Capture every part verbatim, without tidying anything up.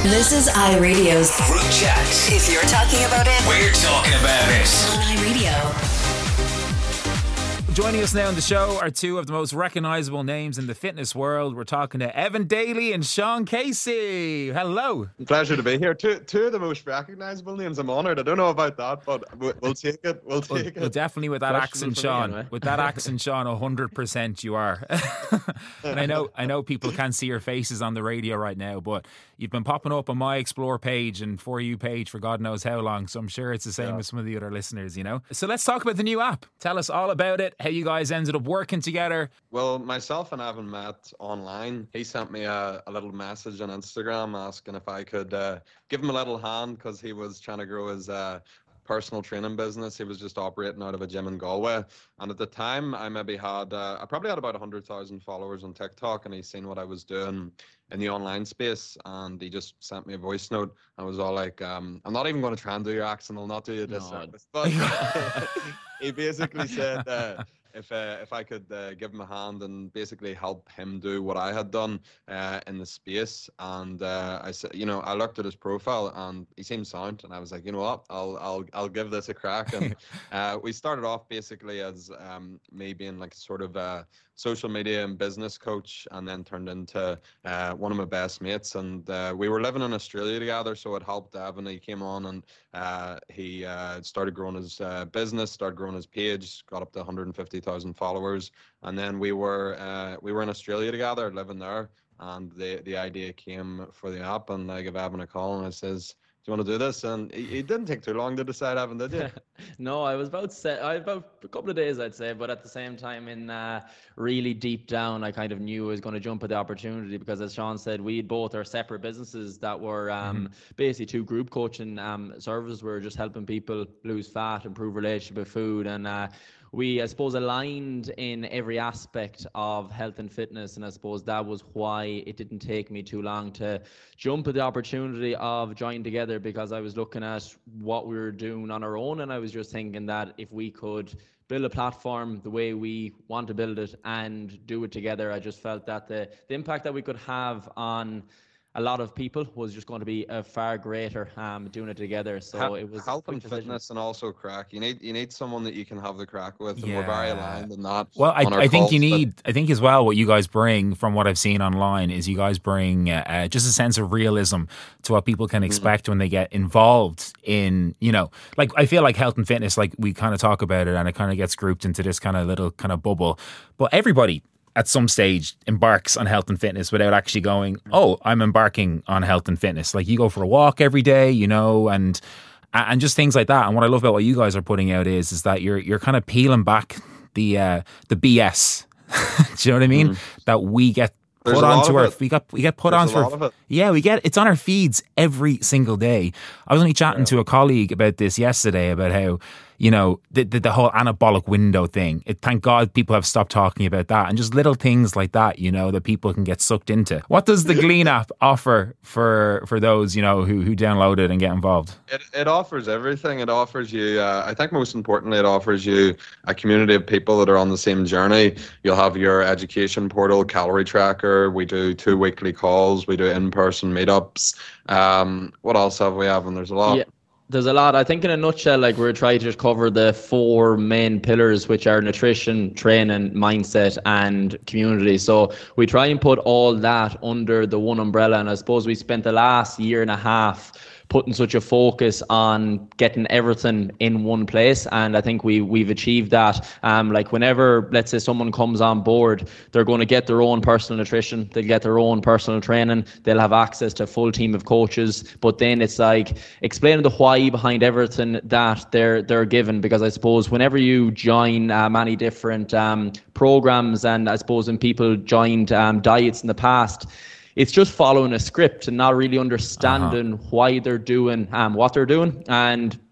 This is iRadio's Group Chat. If you're talking about it, We're talking about it. on iRadio. Joining us now on the show are two of the most recognisable names in the fitness world. We're talking to Evan Daly and Sean Casey. Hello. Pleasure to be here. Two, two of the most recognisable names. I'm honoured. I don't know about that, but we'll, we'll take it. We'll Well, take well, it. definitely with that accent, Sean. With that accent, Sean, one hundred percent you are. And I know I know people can't see your faces on the radio right now, but you've been popping up on my Explore page and For You page for God knows how long, so I'm sure it's the same Yeah. with some of the other listeners, you know? So let's talk about the new app. Tell us all about it, how you guys ended up working together. Well, myself and Evan met online. He sent me a, a little message on Instagram asking if I could uh, give him a little hand because he was trying to grow his uh, personal training business. He was just operating out of a gym in Galway. And at the time, I maybe had, uh, I probably had about one hundred thousand followers on TikTok, and he seen what I was doing in the online space, and he just sent me a voice note. I was all like, um, I'm not even going to try and do your accent. I'll not do you this No. service. But he basically said, uh, if uh, if I could uh, give him a hand and basically help him do what I had done uh, in the space. And uh, I said, you know, I looked at his profile and he seemed sound, and I was like, you know what, I'll I'll I'll give this a crack. And uh, we started off basically as um, me being like sort of a social media and business coach, and then turned into uh, one of my best mates. And uh, we were living in Australia together, so it helped Evan. He came on and uh, he uh, started growing his uh, business, started growing his page, got up to one hundred fifty thousand followers. And then we were uh, we were in Australia together, living there, and the the idea came for the app. And I gave Evan a call and I says, do you want to do this? And it, it didn't take too long to decide, Evan, did you? No, I was about set. I about a couple of days, I'd say, but at the same time, in uh, really deep down, I kind of knew I was going to jump at the opportunity because, as Sean said, we had both our separate businesses that were um, basically two group coaching um, services. We were just helping people lose fat, improve relationship with food, and uh, we, I suppose, aligned in every aspect of health and fitness. And I suppose that was why it didn't take me too long to jump at the opportunity of joining together, because I was looking at what we were doing on our own, and I was just thinking that if we could build a platform the way we want to build it and do it together, I just felt that the, the impact that we could have on a lot of people was just going to be a far greater um, doing it together. So Hel- it was health quick and decision. fitness, and also crack. You need you need someone that you can have the crack with, and we're very Yeah. aligned in that. Well, I, on our I think you calls, but- need, I think as well, what you guys bring from what I've seen online is you guys bring uh, uh, just a sense of realism to what people can expect when they get involved in, you know, like I feel like health and fitness, like we kind of talk about it and it kind of gets grouped into this kind of little kind of bubble. But everybody at some stage embarks on health and fitness without actually going, oh, I'm embarking on health and fitness. Like you go for a walk every day, you know, and and just things like that. And what I love about what you guys are putting out is is that you're you're kind of peeling back the uh, the B S. Do you know what I mean? That we get There's put a lot onto of our it. we got we get put There's onto a our lot of it. yeah, we get it's on our feeds every single day. I was only chatting to a colleague about this yesterday about how, you know, the, the the whole anabolic window thing. It, thank God people have stopped talking about that, and just little things like that, you know, that people can get sucked into. What does the Glean app offer for for those, you know, who who download it and get involved? It, it offers everything. It offers you, uh, I think most importantly, it offers you a community of people that are on the same journey. You'll have your education portal, calorie tracker. We do two weekly calls. We do in-person meetups. Um, what else have we have? And there's a lot. Yeah, there's a lot. I think in a nutshell, like we're trying to just cover the four main pillars, which are nutrition, training, mindset, and community. So we try and put all that under the one umbrella. And I suppose we spent the last year and a half putting such a focus on getting everything in one place, and I think we we've achieved that. Um, like whenever, let's say, someone comes on board, they're going to get their own personal nutrition, they'll get their own personal training, they'll have access to a full team of coaches. But then it's like explaining the why behind everything that they're they're given, because I suppose whenever you join uh, many different um, programs, and I suppose when people joined um, diets in the past, it's just following a script and not really understanding uh-huh. why they're doing um, what they're doing. And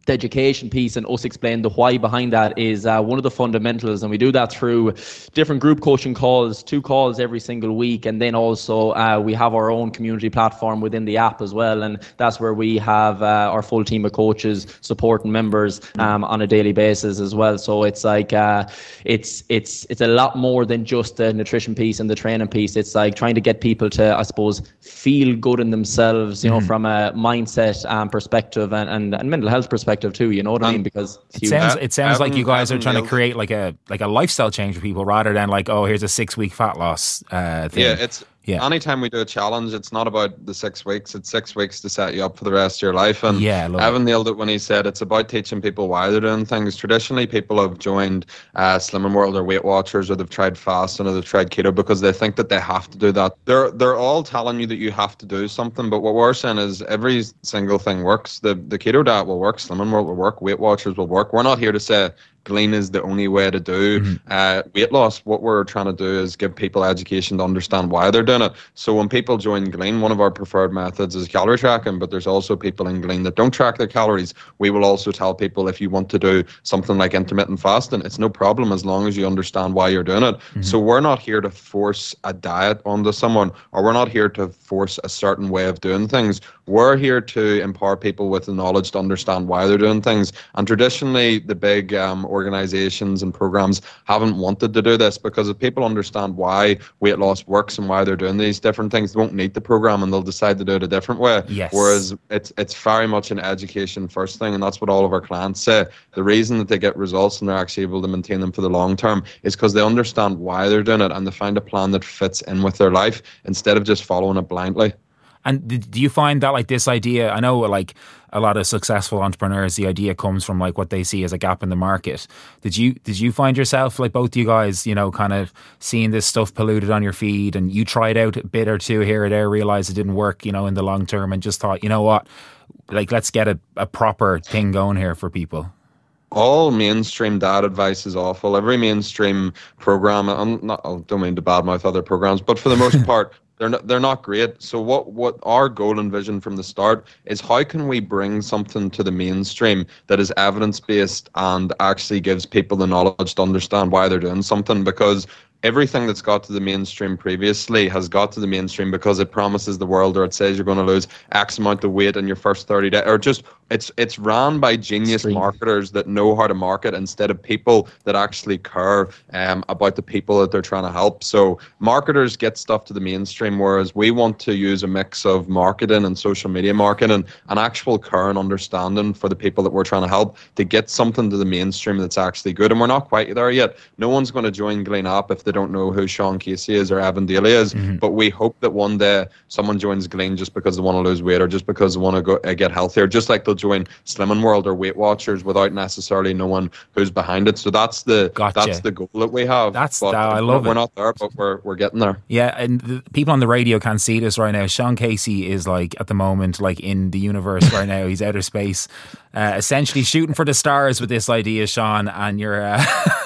the education piece and us explain the why behind that is uh, one of the fundamentals, and we do that through different group coaching calls, two calls every single week, and then also uh, we have our own community platform within the app as well, and that's where we have uh, our full team of coaches supporting members um, on a daily basis as well. So it's like uh, it's it's it's a lot more than just the nutrition piece and the training piece. It's like trying to get people to, I suppose, feel good in themselves, you know, mm-hmm. from a mindset um, perspective and, and, and mental health perspective too, you know what I mean? Because it sounds it sounds like you guys are trying to create like a like a lifestyle change for people rather than like, oh, here's a six week fat loss uh, thing. Yeah, it's yeah. Anytime we do a challenge, it's not about the six weeks. It's six weeks to set you up for the rest of your life. And yeah, Evan nailed it when he said it's about teaching people why they're doing things. Traditionally, people have joined uh, Slimming World or Weight Watchers, or they've tried fasting or they've tried keto because they think that they have to do that. They're they're all telling you that you have to do something, but what we're saying is every single thing works. The the keto diet will work, Slimming World will work, Weight Watchers will work. We're not here to say Glean is the only way to do mm-hmm. uh, weight loss. What we're trying to do is give people education to understand why they're doing it. So when people join Glean, one of our preferred methods is calorie tracking, but there's also people in Glean that don't track their calories. We will also tell people if you want to do something like intermittent fasting, it's no problem as long as you understand why you're doing it. Mm-hmm. So we're not here to force a diet onto someone, or we're not here to force a certain way of doing things. We're here to empower people with the knowledge to understand why they're doing things. And traditionally, the big um, organizations and programs haven't wanted to do this, because if people understand why weight loss works and why they're doing these different things, they won't need the program and they'll decide to do it a different way. Yes. Whereas it's it's very much an education first thing, and that's what all of our clients say. The reason that they get results and they're actually able to maintain them for the long term is because they understand why they're doing it and they find a plan that fits in with their life instead of just following it blindly. And do you find that like this idea, I know like a lot of successful entrepreneurs, the idea comes from like what they see as a gap in the market. Did you did you find yourself, like both you guys, you know, kind of seeing this stuff polluted on your feed and you tried out a bit or two here or there, realized it didn't work, you know, in the long term, and just thought, you know what, like let's get a, a proper thing going here for people? All mainstream diet advice is awful. Every mainstream program, I'm not, I don't mean to badmouth other programs, but for the most part, They're not, they're not great. So what, what our goal and vision from the start is, how can we bring something to the mainstream that is evidence-based and actually gives people the knowledge to understand why they're doing something? Because everything that's got to the mainstream previously has got to the mainstream because it promises the world, or it says you're going to lose X amount of weight in your first thirty days, or just it's it's ran by genius Stream. marketers that know how to market instead of people that actually care um, about the people that they're trying to help. So marketers get stuff to the mainstream, whereas we want to use a mix of marketing and social media marketing and actual care and understanding for the people that we're trying to help to get something to the mainstream that's actually good. And we're not quite there yet. No one's going to join Glean App if they don't know who Sean Casey is or Evan Daly is. Mm-hmm. But we hope that one day someone joins Glean just because they want to lose weight or just because they want to go uh, get healthier, just like they'll join Slimming World or Weight Watchers without necessarily knowing who's behind it. So that's the gotcha. that's the goal that we have. That's but that, I love we're it. We're not there, but we're we're getting there. Yeah, and the people on the radio can't see this right now. Sean Casey is like at the moment like in the universe right now. He's outer space, uh, essentially shooting for the stars with this idea, Sean. And you're uh,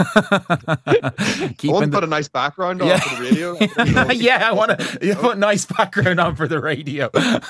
keeping I want to put a nice background on yeah. for the radio. Yeah, I want to you put a nice background on for the radio.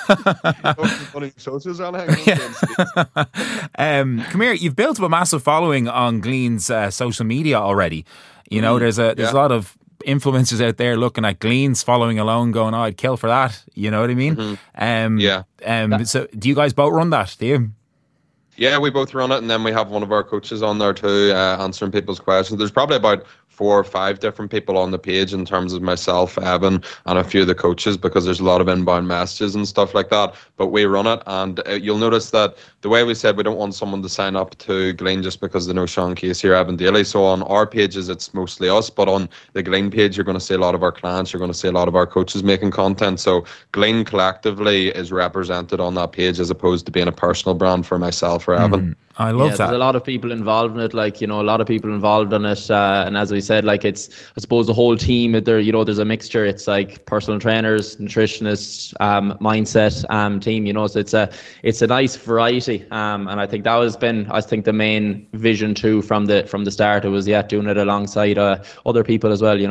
um, come here, you've built up a massive following on Glean's uh, social media already. You know, mm, there's a there's yeah. a lot of influencers out there looking at Glean's following alone, going, "Oh, I'd kill for that." You know what I mean? Mm-hmm. Um, yeah. Um, so, do you guys both run that? Do you? Yeah, we both run it, and then we have one of our coaches on there too, uh, answering people's questions. There's probably about four or five different people on the page in terms of myself, Evan, and a few of the coaches, because there's a lot of inbound messages and stuff like that. But we run it, and uh, you'll notice that the way we said we don't want someone to sign up to Glean just because they know Sean Casey or Evan Daly. So on our pages, it's mostly us, but on the Glean page, you're going to see a lot of our clients, you're going to see a lot of our coaches making content. So Glean collectively is represented on that page as opposed to being a personal brand for myself or Evan. Mm. I love yeah, that. There's a lot of people involved in it, like, you know, a lot of people involved in it. Uh, and as we said, like, it's, I suppose the whole team, there, you know, there's a mixture. It's like personal trainers, nutritionists, um, mindset um, team, you know, so it's a, it's a nice variety. Um, and I think that has been, I think the main vision too from the, from the start. It was, yeah, doing it alongside uh, other people as well, you know.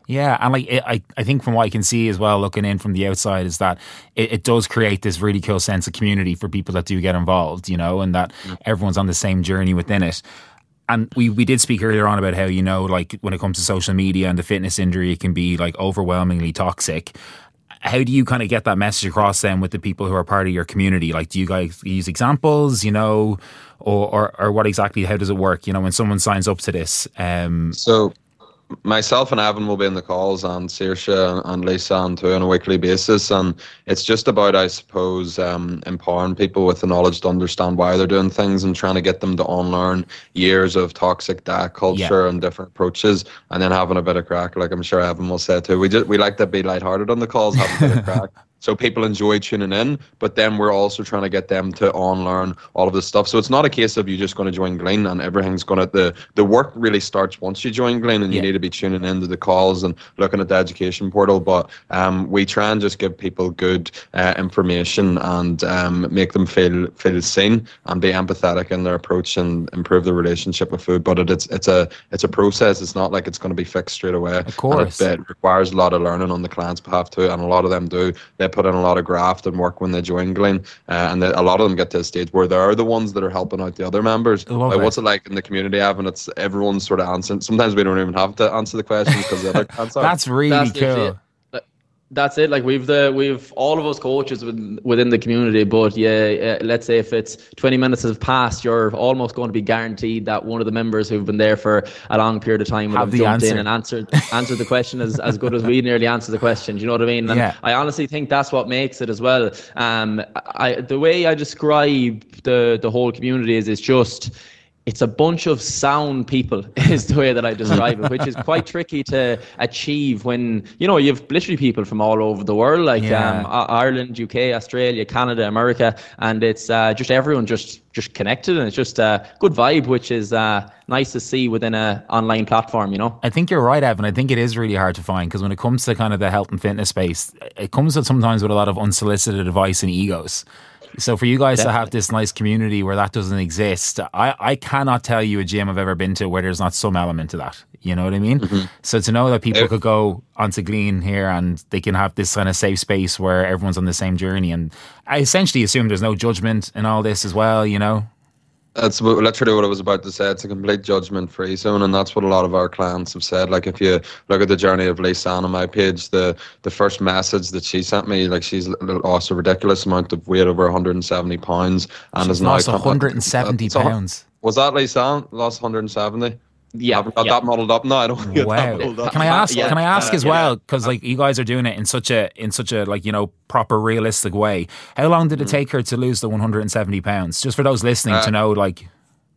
Yeah, and like it, I, I think from what I can see as well, looking in from the outside, is that it, it does create this really cool sense of community for people that do get involved, you know, and that mm. everyone's on the same journey within it. And we, we did speak earlier on about how, you know, like when it comes to social media and the fitness industry, it can be like overwhelmingly toxic. How do you kind of get that message across then with the people who are part of your community? Like, do you guys use examples, you know, or, or, or what exactly, how does it work, you know, when someone signs up to this? Um, so myself and Evan will be in the calls, and Saoirse and Lisa too, on a weekly basis, and it's just about, I suppose, um, empowering people with the knowledge to understand why they're doing things and trying to get them to unlearn years of toxic diet culture yeah. and different approaches, and then having a bit of crack, like I'm sure Evan will say too. We just we like to be lighthearted on the calls, having a bit of crack. So people enjoy tuning in, but then we're also trying to get them to unlearn all of this stuff. So it's not a case of you just going to join Glean and everything's going to, the, the work really starts once you join Glean, and you yeah. need to be tuning into the calls and looking at the education portal. But um, we try and just give people good uh, information and um, make them feel feel seen and be empathetic in their approach and improve the relationship with food. But it, it's it's a it's a process. It's not like it's going to be fixed straight away. Of course. And it, it requires a lot of learning on the client's behalf too, and a lot of them do. They put in a lot of graft and work when they join Glean, uh, and the, a lot of them get to a stage where they're the ones that are helping out the other members. Like, what's it like in the community, Evan? It's everyone's sort of answering. Sometimes we don't even have to answer the questions because the other can't. That's really That's cool. That's it. Like we've the we've all of us coaches within within the community, but yeah, uh, let's say if it's twenty minutes have passed, you're almost going to be guaranteed that one of the members who've been there for a long period of time will have, have jumped answer. in and answered answered the question as, as good as we nearly answered the question. Do you know what I mean? And yeah. I honestly think that's what makes it as well. Um, I the way I describe the the whole community is it's just. It's a bunch of sound people is the way that I describe it, which is quite tricky to achieve when, you know, you've literally people from all over the world, like yeah. um, Ireland, U K, Australia, Canada, America, and it's uh, just everyone just, just connected, and it's just a good vibe, which is uh, nice to see within a online platform, you know? I think you're right, Evan. I think it is really hard to find, because when it comes to kind of the health and fitness space, it comes with sometimes with a lot of unsolicited advice and egos. So for you guys Definitely. to have this nice community where that doesn't exist, I, I cannot tell you a gym I've ever been to where there's not some element to that. You know what I mean? Mm-hmm. So to know that people yeah. could go onto Glean here and they can have this kind of safe space where everyone's on the same journey. And I essentially assume there's no judgment in all this as well, you know? That's literally what I was about to say. It's a complete judgment-free zone, and that's what a lot of our clients have said. Like, if you look at the journey of Lisa on my page, the the first message that she sent me, like, she's lost a ridiculous amount of weight, over one hundred seventy pounds, and she's is now lost one hundred seventy pounds. Was that Lisa? Lost one hundred seventy? Yeah, I haven't got yeah. that modelled up. No, I don't get wow. that modelled up. Can I ask? Yeah. Can I ask uh, as yeah. well? Because like you guys are doing it in such a in such a like you know proper realistic way. How long did it mm. take her to lose the one hundred seventy pounds? Just for those listening uh, to know, like.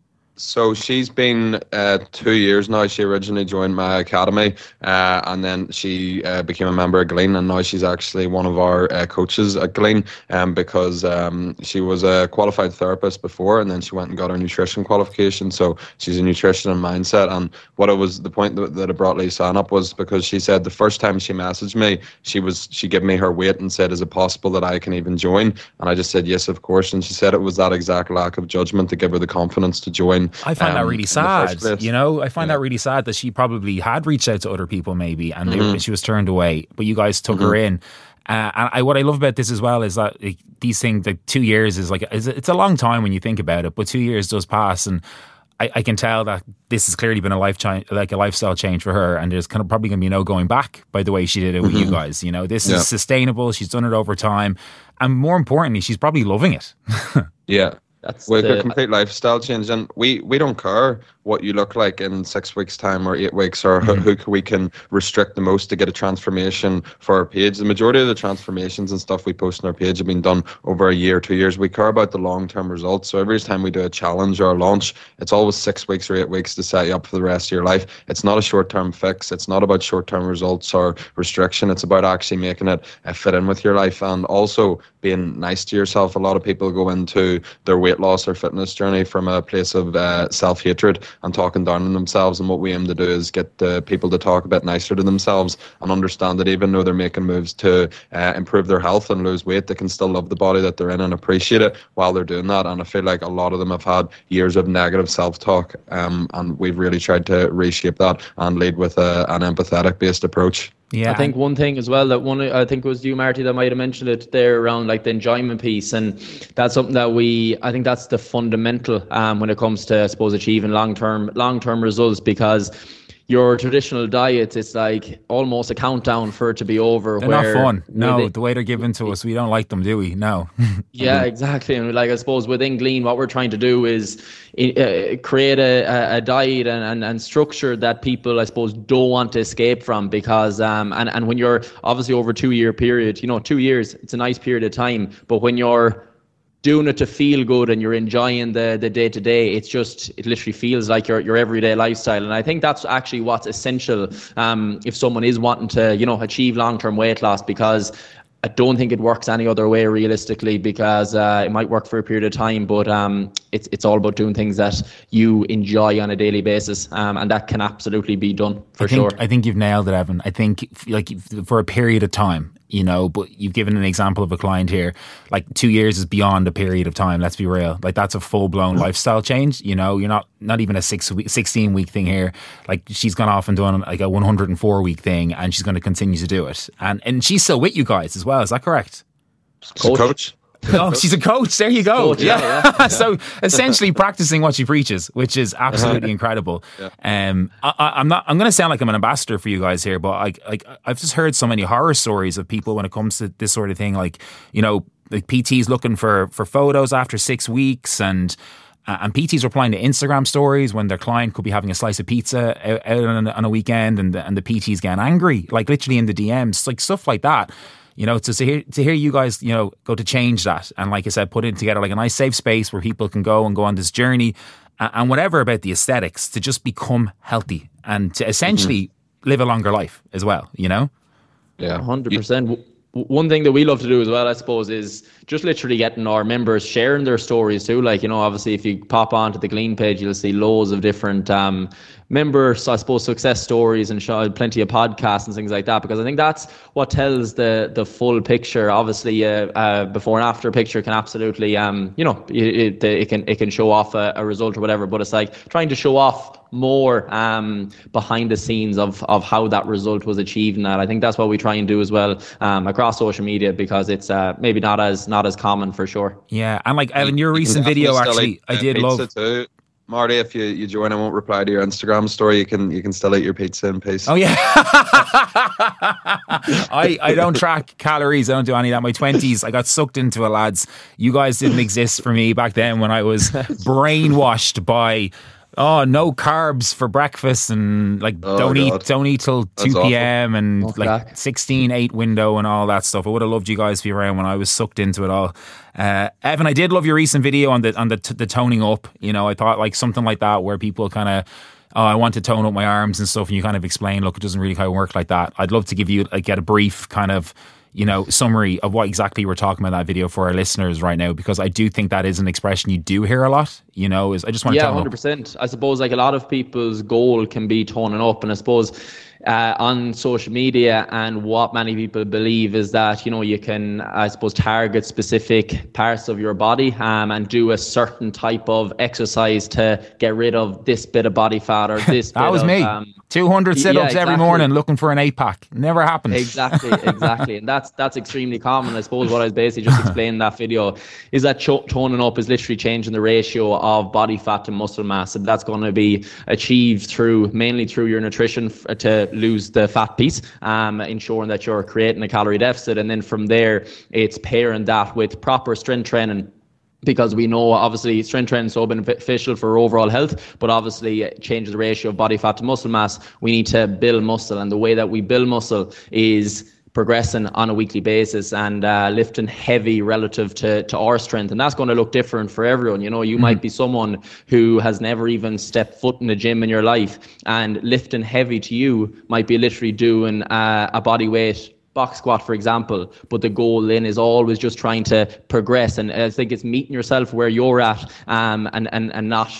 So she's been uh, two years now. She originally joined my academy, uh, and then she uh, became a member of Glean, and now she's actually one of our uh, coaches at Glean, um, because um, she was a qualified therapist before, and then she went and got her nutrition qualification. So she's a nutrition and mindset. And what it was, the point that, that it brought Lisa up was because she said the first time she messaged me, she was she gave me her weight and said, "Is it possible that I can even join?" And I just said, "Yes, of course." And she said it was that exact lack of judgment to give her the confidence to join. I find um, that really sad, you know. I find yeah. that really sad that she probably had reached out to other people maybe, and mm-hmm. they, she was turned away. But you guys took mm-hmm. her in, uh, and I, what I love about this as well is that like, these things, like two years is like it's, it's a long time when you think about it, but two years does pass, and I, I can tell that this has clearly been a life change, like a lifestyle change for her, and there's kind of probably going to be no going back by the way she did it with mm-hmm. you guys. You know, this yeah. is sustainable. She's done it over time, and more importantly, she's probably loving it. yeah. That's With the, a complete lifestyle change, and we, we don't care what you look like in six weeks' time or eight weeks, or mm-hmm. who, who we can restrict the most to get a transformation for our page. The majority of the transformations and stuff we post on our page have been done over a year, two years. We care about the long-term results. So every time we do a challenge or a launch, it's always six weeks or eight weeks to set you up for the rest of your life. It's not a short-term fix. It's not about short-term results or restriction. It's about actually making it uh, fit in with your life, and also being nice to yourself. A lot of people go into their weight loss or fitness journey from a place of uh, self-hatred, and talking down on themselves. And what we aim to do is get the people to talk a bit nicer to themselves and understand that even though they're making moves to uh, improve their health and lose weight, they can still love the body that they're in and appreciate it while they're doing that. And I feel like a lot of them have had years of negative self-talk, um, and we've really tried to reshape that and lead with a, an empathetic based approach. Yeah, I think one thing as well that one, I think it was you, Marty, that might have mentioned it there around like the enjoyment piece, and that's something that we, I think that's the fundamental um, when it comes to, I suppose, achieving long-term long-term results, because your traditional diets, it's like almost a countdown for it to be over. They're where not fun. No, they, the way they're given to us, we don't like them, do we? No. Yeah, exactly. And like, I suppose within Glean, what we're trying to do is uh, create a, a diet and, and, and structure that people, I suppose, don't want to escape from, because, um, and, and when you're obviously over a two year period, you know, two years, it's a nice period of time, but when you're doing it to feel good and you're enjoying the the day to day, it's just, it literally feels like your your everyday lifestyle. And I think that's actually what's essential um if someone is wanting to, you know, achieve long-term weight loss, because I don't think it works any other way realistically, because uh, it might work for a period of time, but um, it's it's all about doing things that you enjoy on a daily basis, um, and that can absolutely be done for I think, sure. I think you've nailed it, Evan. I think like for a period of time, you know, but you've given an example of a client here. Like two years is beyond a period of time. Let's be real. Like that's a full blown lifestyle change. You know, you're not not even a six week, sixteen week thing here. Like she's gone off and done like a one hundred four week thing, and she's going to continue to do it. And and she's still with you guys as well. Is that correct? Coach. coach. Oh, she's a coach. There you go. Coach, yeah. yeah. yeah. So essentially practicing what she preaches, which is absolutely incredible. Yeah. Um, I, I'm not. I'm going to sound like I'm an ambassador for you guys here, but like, like I've just heard so many horror stories of people when it comes to this sort of thing. Like, you know, like P Ts looking for for photos after six weeks, and uh, and P Ts replying to Instagram stories when their client could be having a slice of pizza out, out on, a, on a weekend, and the, and the P Ts getting angry, like literally in the D Ms, like stuff like that. You know, to hear to hear you guys, you know, go to change that, and like I said, put it together like a nice safe space where people can go and go on this journey, and, and whatever about the aesthetics, to just become healthy and to essentially mm-hmm. live a longer life as well. You know, yeah, one hundred percent. One thing that we love to do as well, I suppose, is just literally getting our members sharing their stories too. Like, you know, obviously if you pop onto the Glean page, you'll see loads of different um, members, I suppose, success stories, and show plenty of podcasts and things like that, because I think that's what tells the the full picture. Obviously, uh, uh, before and after picture can absolutely, um, you know, it, it, it can it can show off a, a result or whatever, but it's like trying to show off more um, behind the scenes of of how that result was achieved. And that I think that's what we try and do as well um, across social media, because it's uh, maybe not as not as common for sure. Yeah, and like Evan, your recent video actually, eat, I uh, did love. Too. Marty, if you, you join, I won't reply to your Instagram story. You can you can still eat your pizza in peace. Oh yeah, I I don't track calories. I don't do any of that. My twenties, I got sucked into it, lads. You guys didn't exist for me back then when I was brainwashed by. Oh, no carbs for breakfast, and like oh, don't God. eat don't eat till two p.m. and oh, like God. sixteen eight window and all that stuff. I would have loved you guys to be around when I was sucked into it all. Uh, Evan, I did love your recent video on the on the the toning up. You know, I thought like something like that where people kind of, oh, I want to tone up my arms and stuff, and you kind of explain, look, it doesn't really kind of work like that. I'd love to give you like get a brief kind of, you know, summary of what exactly we're talking about in that video for our listeners right now, because I do think that is an expression you do hear a lot. You know, is I just want to yeah, tell one hundred percent. I suppose like a lot of people's goal can be toning up, and I suppose uh, on social media, and what many people believe is that, you know, you can, I suppose, target specific parts of your body um, and do a certain type of exercise to get rid of this bit of body fat or this that bit was of, me um, two hundred sit-ups yeah, exactly. every morning looking for an eight pack. Never happened. Exactly, exactly. And that's that's extremely common. I suppose what I was basically just explaining in that video is that cho- toning up is literally changing the ratio of body fat to muscle mass, and that's going to be achieved through mainly through your nutrition f- to lose the fat piece, um, ensuring that you're creating a calorie deficit, and then from there it's pairing that with proper strength training. Because we know obviously strength training is so beneficial for overall health, but obviously it changes the ratio of body fat to muscle mass. We need to build muscle, and the way that we build muscle is progressing on a weekly basis and uh, lifting heavy relative to, to our strength. And that's going to look different for everyone. You know, you mm-hmm. might be someone who has never even stepped foot in the gym in your life, and lifting heavy to you might be literally doing uh, a body weight box squat, for example, but the goal then is always just trying to progress. And I think it's meeting yourself where you're at, um, and, and, and not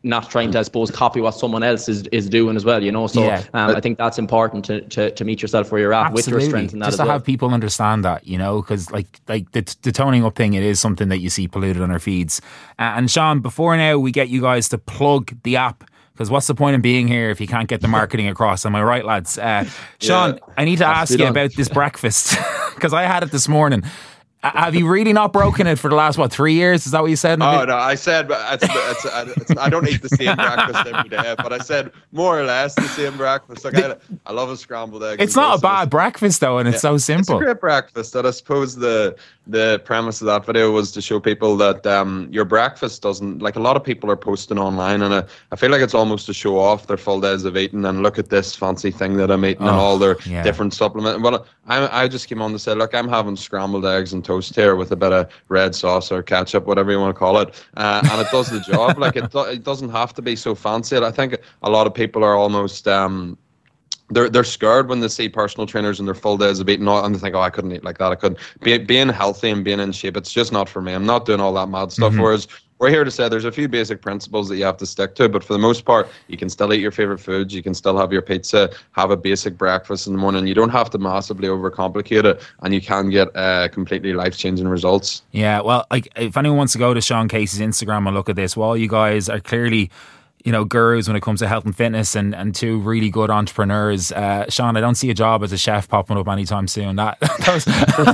not trying to, I suppose, copy what someone else is, is doing as well, you know. So Yeah. um, I think that's important to, to, to meet yourself where you're at Absolutely. with your strength and that Just as to well. have people understand that, you know, because like like the, the toning up thing, it is something that you see polluted on our feeds. Uh, and Sean, before now we get you guys to plug the app, because what's the point in being here if you can't get the marketing across? Am I right, lads? Uh, Sean, Yeah. I need to Has to ask be you done. about this breakfast, because I had it this morning. Uh, have you really not broken it for the last, what, three years? Is that what you said? Oh no, I said but it's, it's, it's, I don't eat the same breakfast every day, but I said more or less the same breakfast. Like I, I love a scrambled egg. It's not a bad breakfast though, and it's so simple. It's a great breakfast. And I suppose the the premise of that video was to show people that um, your breakfast doesn't, like a lot of people are posting online, and I, I feel like it's almost to show off their full days of eating and look at this fancy thing that I'm eating and Oh, all their yeah. different supplements. Well, I I just came on to say, look, I'm having scrambled eggs and toast here with a bit of red sauce or ketchup, whatever you want to call it, uh, and it does the job. Like it, do, it doesn't have to be so fancy. I think a lot of people are almost um, they're they're scared when they see personal trainers and their full days of eating, and they think, oh, I couldn't eat like that. I couldn't. Be, being healthy and being in shape, it's just not for me. I'm not doing all that mad stuff. Mm-hmm. Whereas we're here to say there's a few basic principles that you have to stick to, but for the most part, you can still eat your favorite foods. You can still have your pizza, have a basic breakfast in the morning. You don't have to massively overcomplicate it, and you can get uh, completely life-changing results. Yeah, well, like if anyone wants to go to Sean Casey's Instagram and look at this, while you guys are clearly, you know, gurus when it comes to health and fitness, and, and two really good entrepreneurs. Uh, Sean, I don't see a job as a chef popping up anytime soon. That, those,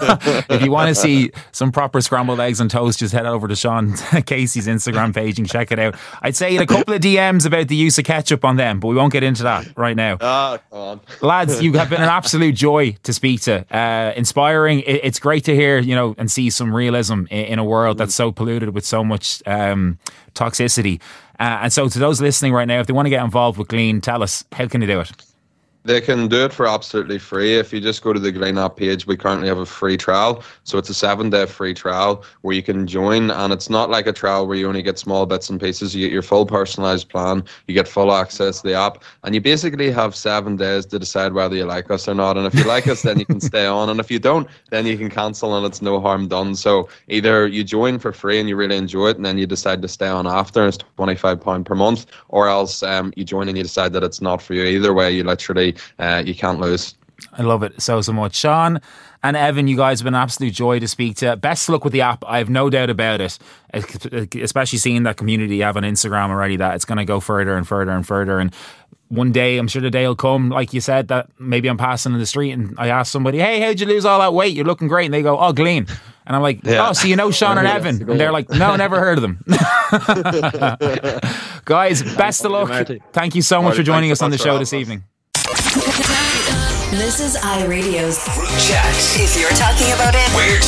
if you want to see some proper scrambled eggs and toast, just head over to Sean Casey's Instagram page and check it out. I'd say a couple of D Ms about the use of ketchup on them, but we won't get into that right now. Ah, come on. Lads, you have been an absolute joy to speak to. Uh, inspiring. It, it's great to hear, you know, and see some realism in, in a world that's so polluted with so much um, toxicity. Uh, and so to those listening right now, if they want to get involved with Glean, tell us, how can they do it? They can do it for absolutely free. If you just go to the Glean app page, we currently have a free trial. So it's a seven-day free trial where you can join, and it's not like a trial where you only get small bits and pieces. You get your full personalized plan, you get full access to the app, and you basically have seven days to decide whether you like us or not. And if you like us, then you can stay on, and if you don't, then you can cancel, and it's no harm done. So either you join for free and you really enjoy it, and then you decide to stay on after, and it's twenty-five pounds per month, or else um, you join and you decide that it's not for you. Either way, you literally Uh, you can't lose. I love it so, so much. Sean and Evan, you guys have been an absolute joy to speak to. Best of luck with the app. I have no doubt about it, especially seeing that community you have on Instagram already, that it's going to go further and further and further. And one day, I'm sure the day will come, like you said, that maybe I'm passing in the street and I ask somebody, hey, how'd you lose all that weight? You're looking great. And they go, oh, Glean. And I'm like, Yeah. oh, so you know Sean and Evan? And they're like, no, never heard of them. Guys, best of luck. Marty. Thank you so much Marty, for joining thanks us on so the much for show having this us. evening. This is iRadio's Group chat. If You're Talking About It, We're